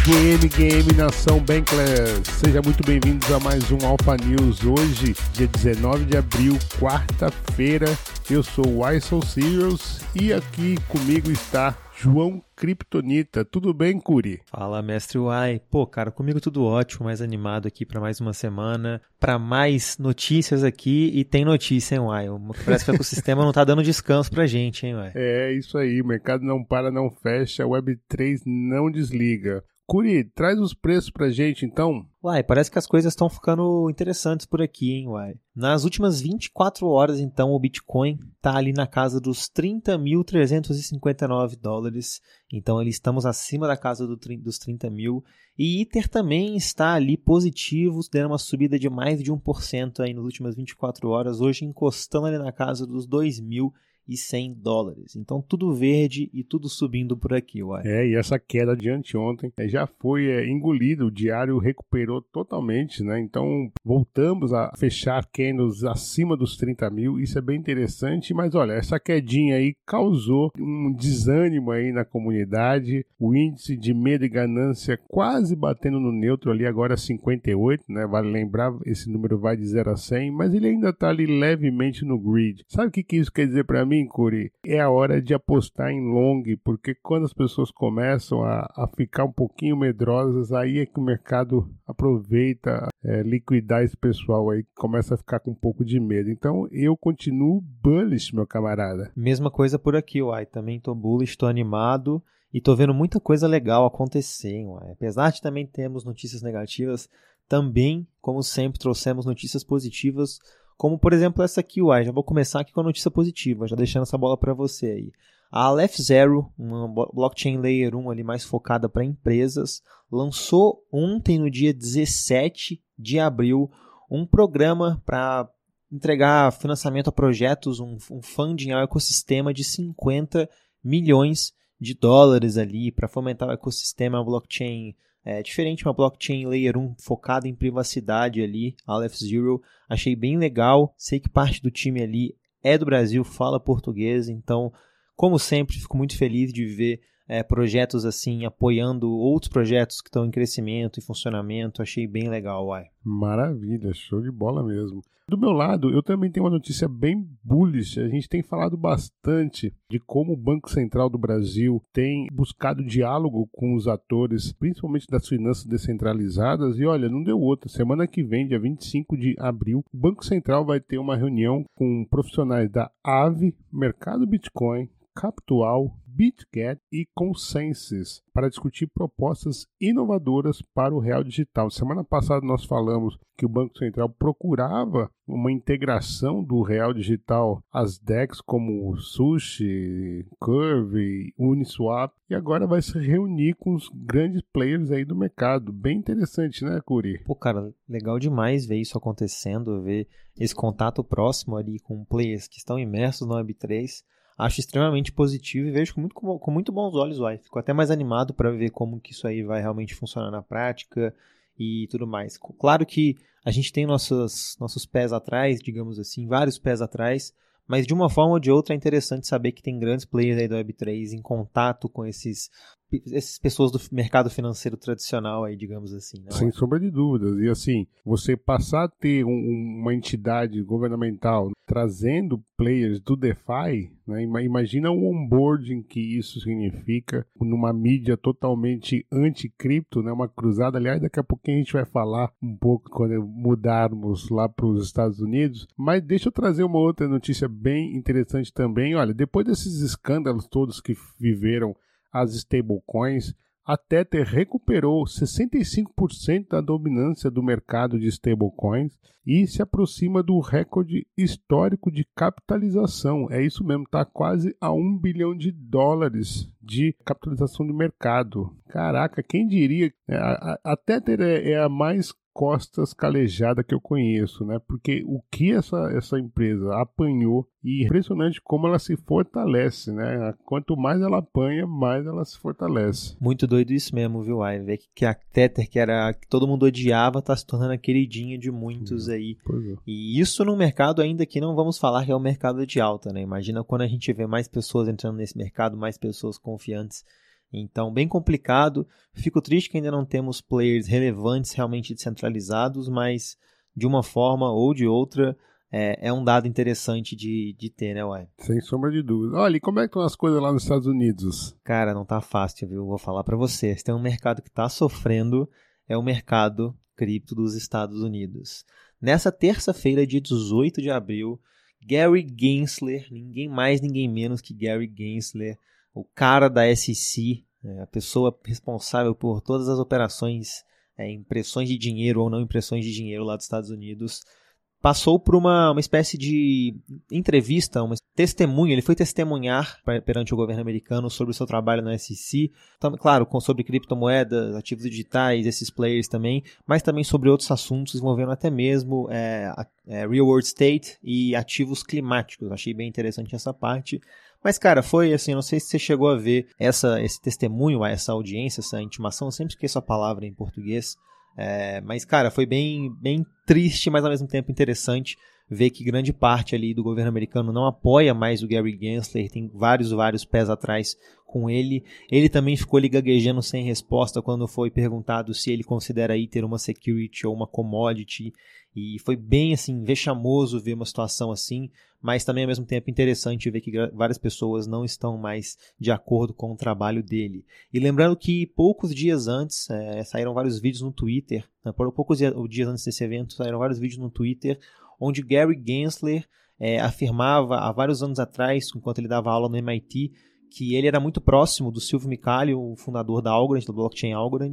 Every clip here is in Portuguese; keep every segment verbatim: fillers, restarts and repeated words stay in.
Game, game, nação Bankless, seja muito bem-vindos a mais um Alpha News. Hoje, dia dezenove de abril, quarta-feira, eu sou o Iso Serious e aqui comigo está João Kryptonita. Tudo bem, Curi? Fala, mestre Uai. Pô, cara, comigo tudo ótimo, mais animado aqui para mais uma semana, para mais notícias aqui, e tem notícia, hein, Uai? Parece que o ecossistema não tá dando descanso pra gente, hein, Uai? É, isso aí, o mercado não para, não fecha, a web três não desliga. Curi, traz os preços pra gente, então. Uai, parece que as coisas estão ficando interessantes por aqui, hein, Uai? Nas últimas vinte e quatro horas, então, o Bitcoin tá ali na casa dos trinta mil trezentos e cinquenta e nove dólares. Então, ali estamos acima da casa do, dos trinta mil. E Ether também está ali positivo, dando uma subida de mais de um por cento aí nas últimas vinte e quatro horas. Hoje, encostando ali na casa dos dois mil e cem dólares. Então, tudo verde e tudo subindo por aqui, uai. É, e essa queda de anteontem é, já foi é, engolida, o diário recuperou totalmente, né? Então, voltamos a fechar candles acima dos trinta mil, isso é bem interessante, mas olha, essa quedinha aí causou um desânimo aí na comunidade, o índice de medo e ganância quase batendo no neutro ali, agora cinquenta e oito, né? Vale lembrar, esse número vai de zero a cem, mas ele ainda tá ali levemente no grid. Sabe o que, que isso quer dizer para mim, Curi? É a hora de apostar em long, porque quando as pessoas começam a, a ficar um pouquinho medrosas, aí é que o mercado aproveita é, liquidar esse pessoal aí, começa a ficar com um pouco de medo. Então eu continuo bullish, meu camarada. Mesma coisa por aqui, uai. Também tô bullish, tô animado e tô vendo muita coisa legal acontecer, uai. Apesar de também termos notícias negativas, também, como sempre, trouxemos notícias positivas. Como, por exemplo, essa aqui, uai, já vou começar aqui com a notícia positiva, já deixando essa bola para você aí. A Aleph Zero, uma blockchain layer um ali mais focada para empresas, lançou ontem, no dia dezessete de abril, um programa para entregar financiamento a projetos, um, um funding ao ecossistema de cinquenta milhões de dólares ali para fomentar o ecossistema, a blockchain É diferente, uma blockchain layer um focada em privacidade ali, a Aleph Zero. Achei bem legal, sei que parte do time ali é do Brasil, fala português, então, como sempre, fico muito feliz de ver é, projetos assim, apoiando outros projetos que estão em crescimento e funcionamento. Achei bem legal, uai. Maravilha, show de bola mesmo. Do meu lado, eu também tenho uma notícia bem bullish. A gente tem falado bastante de como o Banco Central do Brasil tem buscado diálogo com os atores, principalmente das finanças descentralizadas. E olha, não deu outra. Semana que vem, dia vinte e cinco de abril, o Banco Central vai ter uma reunião com profissionais da Aave, Mercado Bitcoin, Capital, BitGet e Consensus para discutir propostas inovadoras para o real digital. Semana passada nós falamos que o Banco Central procurava uma integração do real digital às D E Xs como Sushi, Curve, Uniswap, e agora vai se reunir com os grandes players aí do mercado. Bem interessante, né, Curi? Pô, cara, legal demais ver isso acontecendo, ver esse contato próximo ali com players que estão imersos no web três. Acho extremamente positivo e vejo com muito, com muito bons olhos, uai. Fico até mais animado para ver como que isso aí vai realmente funcionar na prática e tudo mais. Claro que a gente tem nossos, nossos pés atrás, digamos assim, vários pés atrás, mas de uma forma ou de outra é interessante saber que tem grandes players aí do web três em contato com esses, essas pessoas do mercado financeiro tradicional aí, digamos assim. Né? Sem sombra de dúvidas. E assim, você passar a ter um, uma entidade governamental trazendo players do DeFi, né? Imagina o onboarding que isso significa numa mídia totalmente anti-cripto, né? Uma cruzada. Aliás, daqui a pouquinho a gente vai falar um pouco quando mudarmos lá para os Estados Unidos. Mas deixa eu trazer uma outra notícia bem interessante também. Olha, depois desses escândalos todos que viveram as stablecoins, a Tether recuperou sessenta e cinco por cento da dominância do mercado de stablecoins e se aproxima do recorde histórico de capitalização. É isso mesmo, está quase a um bilhão de dólares de capitalização de mercado. Caraca, quem diria? A, a, a Tether é, é a mais costas calejada que eu conheço, né? Porque o que essa, essa empresa apanhou, e impressionante como ela se fortalece, né? Quanto mais ela apanha, mais ela se fortalece. Muito doido isso mesmo, viu, Ai? Ver que a Tether, que era que todo mundo odiava, tá se tornando a queridinha de muitos, hum, aí. É. E isso no mercado ainda que não vamos falar que é o mercado de alta, né? Imagina quando a gente vê mais pessoas entrando nesse mercado, mais pessoas confiantes Então, bem complicado. Fico triste que ainda não temos players relevantes, realmente descentralizados, mas de uma forma ou de outra, é, é um dado interessante de, de ter, né, Uai? Sem sombra de dúvida. Olha, e como é que estão as coisas lá nos Estados Unidos? Cara, não tá fácil, viu? Vou falar para vocês. Tem um mercado que tá sofrendo, é o mercado cripto dos Estados Unidos. Nessa terça-feira, dia dezoito de abril, Gary Gensler, ninguém mais, ninguém menos que Gary Gensler, o cara da S E C, é, a pessoa responsável por todas as operações, é, impressões de dinheiro ou não impressões de dinheiro lá dos Estados Unidos, passou por uma, uma espécie de entrevista, um testemunho, ele foi testemunhar perante o governo americano sobre o seu trabalho na S E C, claro, sobre criptomoedas, ativos digitais, esses players também, mas também sobre outros assuntos envolvendo até mesmo é, é, real world estate e ativos climáticos. Achei bem interessante essa parte. Mas, cara, foi assim, não sei se você chegou a ver essa, esse testemunho, essa audiência, essa intimação, eu sempre esqueço a palavra em português, é, mas, cara, foi bem, bem triste, mas ao mesmo tempo interessante ver que grande parte ali do governo americano não apoia mais o Gary Gensler, tem vários, vários pés atrás com ele. Ele também ficou ali gaguejando sem resposta quando foi perguntado se ele considera aí ter uma security ou uma commodity, e foi bem, assim, vexamoso ver uma situação assim, mas também ao mesmo tempo interessante ver que várias pessoas não estão mais de acordo com o trabalho dele. E lembrando que poucos dias antes, é, saíram vários vídeos no Twitter, né, por poucos dias antes desse evento, saíram vários vídeos no Twitter, onde Gary Gensler é, afirmava há vários anos atrás, enquanto ele dava aula no M I T, que ele era muito próximo do Silvio Micali, o fundador da Algorand, da blockchain Algorand,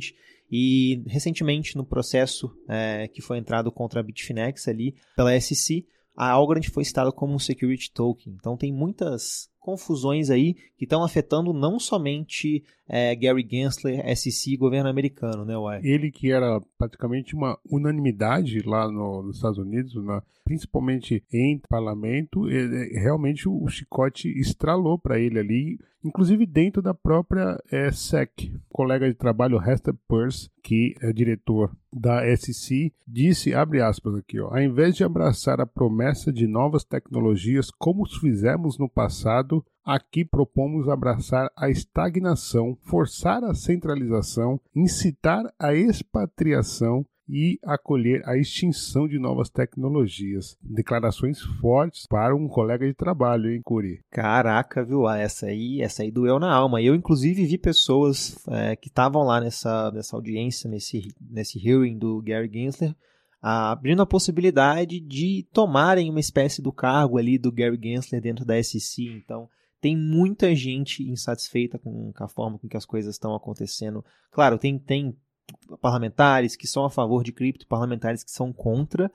e recentemente no processo é, que foi entrado contra a Bitfinex ali pela S E C, a Algorand foi citada como um security token. Então tem muitas confusões aí que estão afetando não somente é, Gary Gensler, S E C e governo americano, né, Uai? Ele que era praticamente uma unanimidade lá no, nos Estados Unidos, na, principalmente em parlamento, ele, realmente o chicote estralou para ele ali, inclusive dentro da própria é, S E C. O colega de trabalho, Hester Peirce, que é diretor da S E C, disse, abre aspas aqui, ó, ao invés de abraçar a promessa de novas tecnologias como fizemos no passado, aqui propomos abraçar a estagnação, forçar a centralização, incitar a expatriação e acolher a extinção de novas tecnologias. Declarações fortes para um colega de trabalho, hein, Curi? Caraca, viu? Ah, essa aí, essa aí doeu na alma. Eu, inclusive, vi pessoas é, que estavam lá nessa, nessa audiência, nesse, nesse hearing do Gary Gensler, abrindo a possibilidade de tomarem uma espécie do cargo ali do Gary Gensler dentro da S E C. Então, tem muita gente insatisfeita com a forma com que as coisas estão acontecendo. Claro, tem, tem parlamentares que são a favor de cripto, parlamentares que são contra,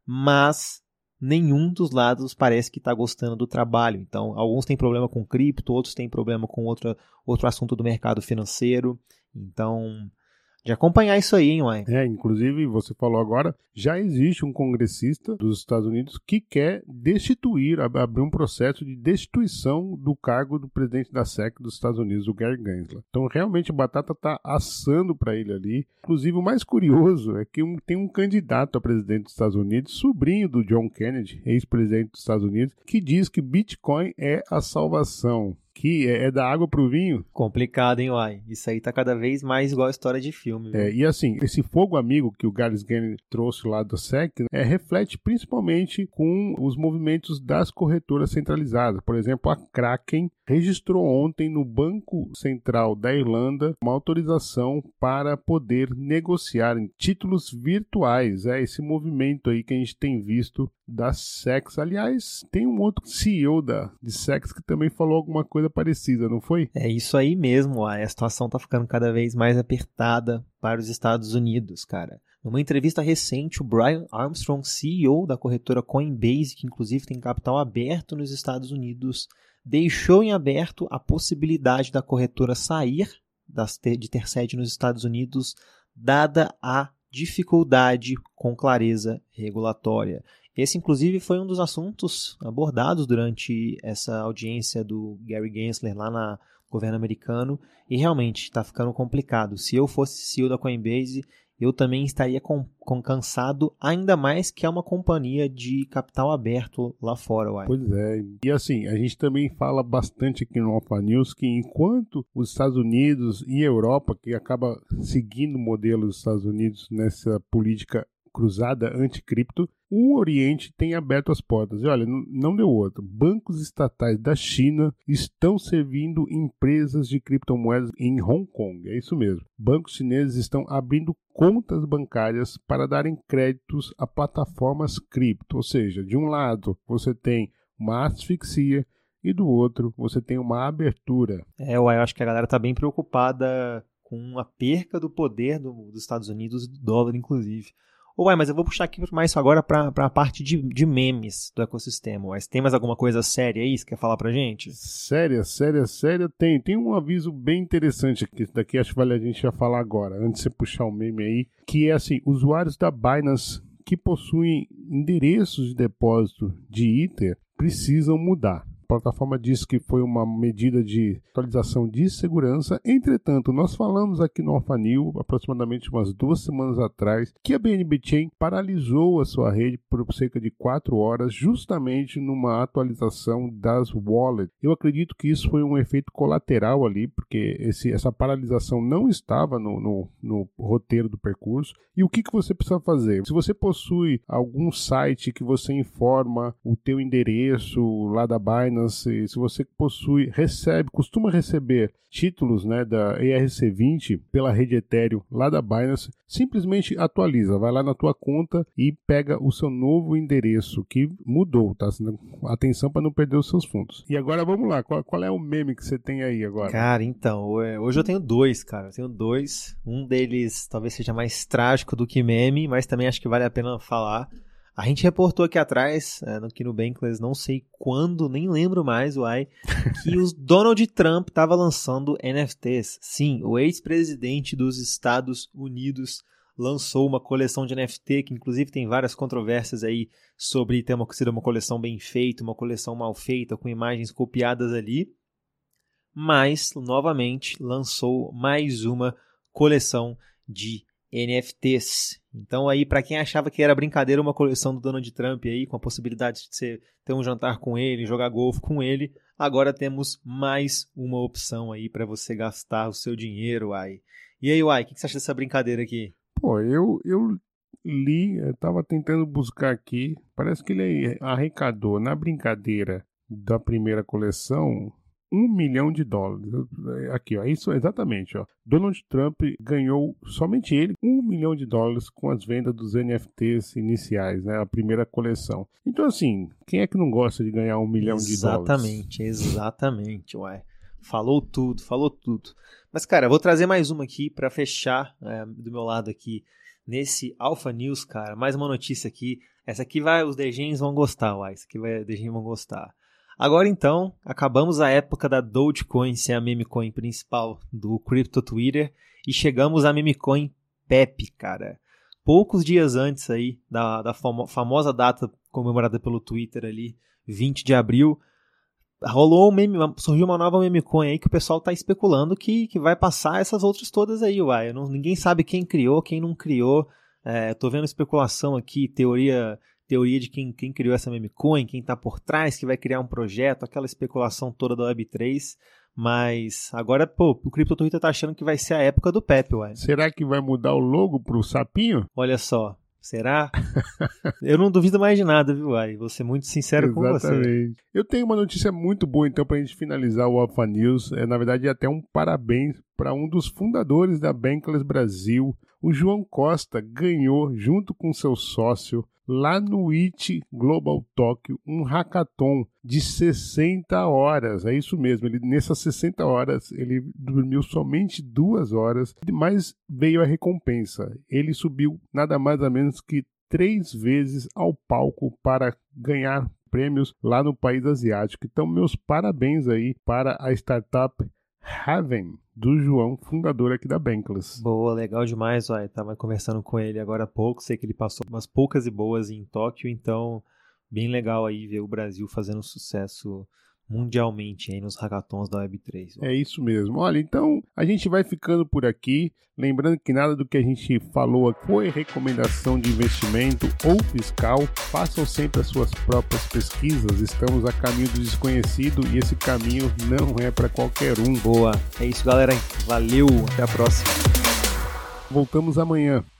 mas nenhum dos lados parece que está gostando do trabalho. Então, alguns têm problema com cripto, outros têm problema com outra, outro assunto do mercado financeiro. Então, de acompanhar isso aí, hein, Uai? É, inclusive, você falou agora, já existe um congressista dos Estados Unidos que quer destituir, abrir um processo de destituição do cargo do presidente da S E C dos Estados Unidos, o Gary Gensler. Então, realmente, a batata está assando para ele ali. Inclusive, o mais curioso é que um, tem um candidato a presidente dos Estados Unidos, sobrinho do John Kennedy, ex-presidente dos Estados Unidos, que diz que Bitcoin é a salvação. Que é, é da água pro vinho. Complicado, hein, Uai? Isso aí tá cada vez mais igual a história de filme. É, e assim, esse fogo amigo que o Gary Gensler trouxe lá do S E C é, reflete principalmente com os movimentos das corretoras centralizadas. Por exemplo, a Kraken registrou ontem no Banco Central da Irlanda uma autorização para poder negociar em títulos virtuais. É esse movimento aí que a gente tem visto da S E C. Aliás, tem um outro C E O da de S E C que também falou alguma coisa parecida, não foi? É isso aí mesmo, a situação está ficando cada vez mais apertada para os Estados Unidos, cara. Numa entrevista recente, o Brian Armstrong, C E O da corretora Coinbase, que inclusive tem capital aberto nos Estados Unidos, deixou em aberto a possibilidade da corretora sair de ter sede nos Estados Unidos, dada a dificuldade com clareza regulatória. Esse, inclusive, foi um dos assuntos abordados durante essa audiência do Gary Gensler lá no governo americano, e realmente está ficando complicado. Se eu fosse C E O da Coinbase, eu também estaria com, com cansado, ainda mais que é uma companhia de capital aberto lá fora, uai. Pois é, e assim, a gente também fala bastante aqui no Alpha News que enquanto os Estados Unidos e a Europa, que acaba seguindo o modelo dos Estados Unidos nessa política cruzada anticripto, o Oriente tem aberto as portas. E olha, não deu outra. Bancos estatais da China estão servindo empresas de criptomoedas em Hong Kong. É isso mesmo. Bancos chineses estão abrindo contas bancárias para darem créditos a plataformas cripto. Ou seja, de um lado você tem uma asfixia e do outro você tem uma abertura. É, eu acho que a galera está bem preocupada com a perca do poder do, dos Estados Unidos e do dólar, inclusive. Ué, mas eu vou puxar aqui mais agora para a parte de, de memes do ecossistema. Ué, tem mais alguma coisa séria aí que você quer falar pra gente? Séria, séria, séria tem. Tem um aviso bem interessante aqui. Isso daqui acho que vale a gente já falar agora, antes de você puxar o meme aí. Que é assim, usuários da Binance que possuem endereços de depósito de Ether precisam mudar. A plataforma disse que foi uma medida de atualização de segurança. Entretanto, nós falamos aqui no Alpha News, aproximadamente umas duas semanas atrás, que a B N B Chain paralisou a sua rede por cerca de quatro horas, justamente numa atualização das wallets. Eu acredito que isso foi um efeito colateral ali, porque esse, essa paralisação não estava no, no, no roteiro do percurso. E o que, que você precisa fazer? Se você possui algum site que você informa o teu endereço lá da Binance, Se, se você possui, recebe, costuma receber títulos, né, da E R C vinte pela rede Ethereum lá da Binance, simplesmente atualiza, vai lá na tua conta e pega o seu novo endereço que mudou, tá? Atenção para não perder os seus fundos. E agora vamos lá, qual, qual é o meme que você tem aí agora? Cara, então, hoje eu tenho dois, cara, eu tenho dois, um deles talvez seja mais trágico do que meme, mas também acho que vale a pena falar. A gente reportou aqui atrás, aqui no Bankless, não sei quando, nem lembro mais, uai, que o Donald Trump estava lançando N F Ts. Sim, o ex-presidente dos Estados Unidos lançou uma coleção de N F T, que inclusive tem várias controvérsias aí sobre ter uma, ser uma coleção bem feita, uma coleção mal feita, com imagens copiadas ali. Mas, novamente, lançou mais uma coleção de N F Ts. Então aí, para quem achava que era brincadeira uma coleção do Donald Trump aí, com a possibilidade de você ter um jantar com ele, jogar golfe com ele, agora temos mais uma opção aí para você gastar o seu dinheiro, Uai. E aí, Uai, o que, que você acha dessa brincadeira aqui? Pô, eu, eu li, eu tava tentando buscar aqui, parece que ele arrecadou na brincadeira da primeira coleção um milhão de dólares. Aqui, ó, isso exatamente, ó. Donald Trump ganhou, somente ele, um milhão de dólares com as vendas dos N F Ts iniciais, né? A primeira coleção. Então, assim, quem é que não gosta de ganhar um milhão de dólares? Exatamente, exatamente, uai. Falou tudo, falou tudo. Mas, cara, eu vou trazer mais uma aqui para fechar é, do meu lado aqui nesse Alpha News, cara. Mais uma notícia aqui. Essa aqui vai, os D Gs vão gostar, uai. Essa aqui vai, os D Gs vão gostar. Agora então, acabamos a época da Dogecoin ser a meme coin principal do Crypto Twitter e chegamos à meme coin Pepe, cara. Poucos dias antes aí da, da famo- famosa data comemorada pelo Twitter ali, vinte de abril, rolou um meme, surgiu uma nova meme coin aí que o pessoal tá especulando que, que vai passar essas outras todas aí, uai. Não, ninguém sabe quem criou, quem não criou. É, tô vendo especulação aqui, teoria... teoria de quem, quem criou essa meme coin, quem está por trás, que vai criar um projeto, aquela especulação toda da web três, mas agora, pô, o Crypto Twitter tá achando que vai ser a época do Pepe, ué. Será que vai mudar o logo pro sapinho? Olha só, será? Eu não duvido mais de nada, viu, uai? Vou ser muito sincero com você. Exatamente. Eu tenho uma notícia muito boa, então, pra gente finalizar o Alpha News. É, na verdade, até um parabéns para um dos fundadores da Bankless Brasil. O João Costa ganhou, junto com seu sócio, lá no I T Global Tokyo, um hackathon de sessenta horas. É isso mesmo, ele, nessas sessenta horas ele dormiu somente duas horas, mas veio a recompensa. Ele subiu nada mais nada menos que três vezes ao palco para ganhar prêmios lá no país asiático. Então, meus parabéns aí para a startup Haven, do João, fundador aqui da Bankless. Boa, legal demais, ó. Eu tava conversando com ele agora há pouco, sei que ele passou umas poucas e boas em Tóquio, então bem legal aí ver o Brasil fazendo um sucesso mundialmente aí nos hackathons da web três. É isso mesmo. Olha, então a gente vai ficando por aqui. Lembrando que nada do que a gente falou aqui foi recomendação de investimento ou fiscal. Façam sempre as suas próprias pesquisas. Estamos a caminho do desconhecido e esse caminho não é para qualquer um. Boa. É isso, galera. Valeu. Até a próxima. Voltamos amanhã.